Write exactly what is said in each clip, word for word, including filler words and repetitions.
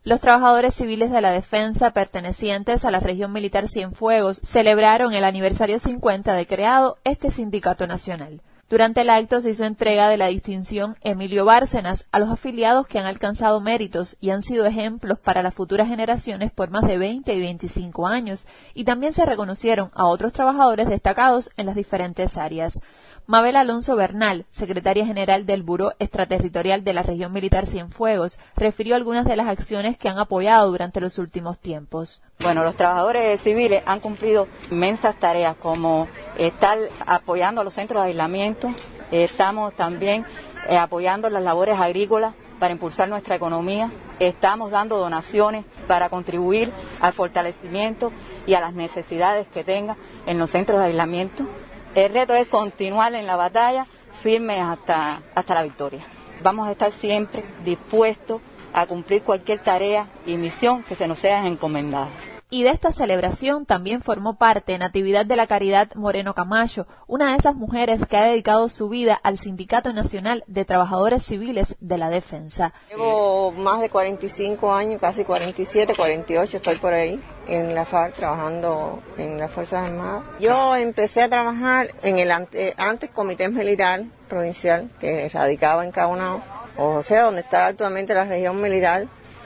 Los trabajadores civiles de la defensa pertenecientes a la región militar Cienfuegos celebraron el aniversario cincuenta de creado este sindicato nacional. Durante el acto se hizo entrega de la distinción Emilio Bárcenas a los afiliados que han alcanzado méritos y han sido ejemplos para las futuras generaciones por más de veinte y veinticinco años, y también se reconocieron a otros trabajadores destacados en las diferentes áreas. Mabel Alonso Bernal, secretaria general del Buró Extraterritorial de la Región Militar Cienfuegos, refirió algunas de las acciones que han apoyado durante los últimos tiempos. Bueno, los trabajadores civiles han cumplido inmensas tareas como estar apoyando a los centros de aislamiento, estamos también eh, apoyando las labores agrícolas para impulsar nuestra economía, estamos dando donaciones para contribuir al fortalecimiento y a las necesidades que tenga en los centros de aislamiento. El reto es continuar en la batalla firme hasta, hasta la victoria. Vamos a estar siempre dispuestos a cumplir cualquier tarea y misión que se nos sea encomendada. Y de esta celebración también formó parte Natividad de la Caridad Moreno Camacho, una de esas mujeres que ha dedicado su vida al Sindicato Nacional de Trabajadores Civiles de la Defensa. Llevo más de cuarenta y cinco años, casi cuarenta y siete, cuarenta y ocho, estoy por ahí en la FARC trabajando en las Fuerzas Armadas. Yo empecé a trabajar en el ante, antes Comité Militar Provincial, que radicaba en Caunao, o sea, donde está actualmente la región militar.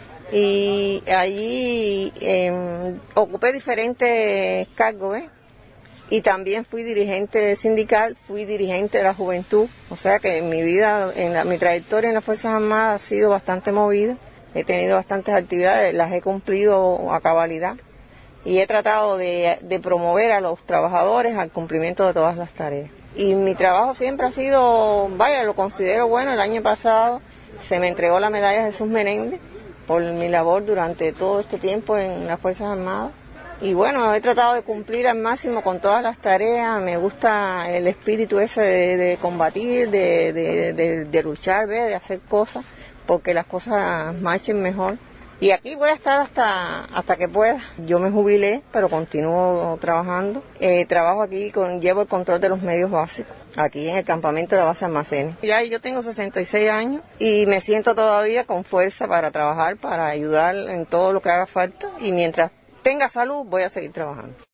Y allí eh, ocupé diferentes cargos, ¿eh? Y también fui dirigente sindical, fui dirigente de la juventud, o sea que en mi vida, en la, mi trayectoria en las Fuerzas Armadas ha sido bastante movida, he tenido bastantes actividades, las he cumplido a cabalidad y he tratado de, de promover a los trabajadores al cumplimiento de todas las tareas. Y mi trabajo siempre ha sido, vaya, lo considero bueno. El año pasado se me entregó la medalla Jesús Menéndez por mi labor durante todo este tiempo en las Fuerzas Armadas. Y bueno, he tratado de cumplir al máximo con todas las tareas. Me gusta el espíritu ese de, de combatir, de, de, de, de luchar, ¿ve? De hacer cosas, porque las cosas marchen mejor. Y aquí voy a estar hasta hasta que pueda. Yo me jubilé, pero continúo trabajando. Eh, trabajo aquí, con, llevo el control de los medios básicos, aquí en el campamento de la base Almacenes. Ya yo tengo sesenta y seis años y me siento todavía con fuerza para trabajar, para ayudar en todo lo que haga falta. Y mientras tenga salud, voy a seguir trabajando.